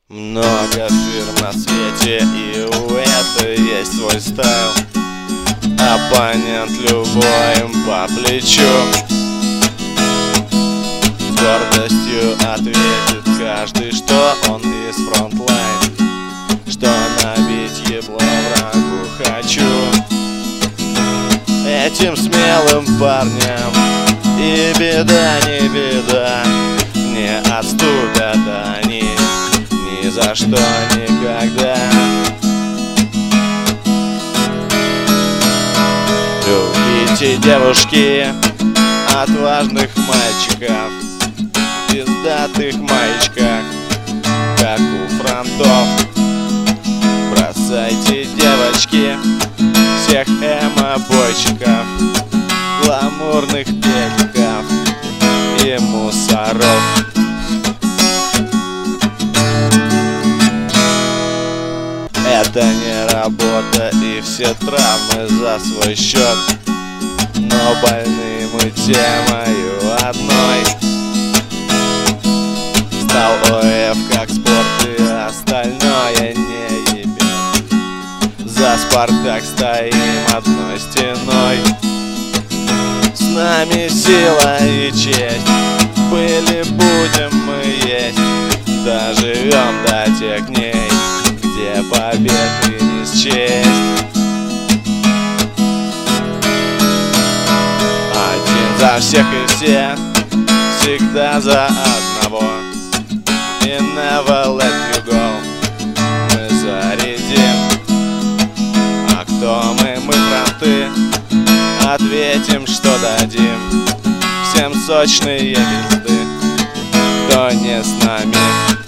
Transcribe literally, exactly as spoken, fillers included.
Много фирм на свете, и у этой есть свой стайл. Оппонент любой им по плечу, с гордостью ответит каждый, что он из фронтлайн, что набить ебло врагу хочу. Этим смелым парням и беда, не беда, не отступят они ни за что никогда. Любите, девушки, отважных мальчиков в пиздатых маечках, как у фронтов. Бросайте, девочки, всех эмо-бойчиков, гламурных педиков и мусоров. Это не работа, и все травмы за свой счет, но больны мы темою одной. Стал ОФ как спорт, и остальное не ебет. За Спартак стоим одной стеной. С нами сила и честь, были, будем мы есть, доживем до тех дней, где победы не счесть. Один за всех и все, всегда за одного. И never let you go, мы зарядим. А кто мы, мы фронты, ответим, что дадим. Всем сочные пизды, кто не с нами.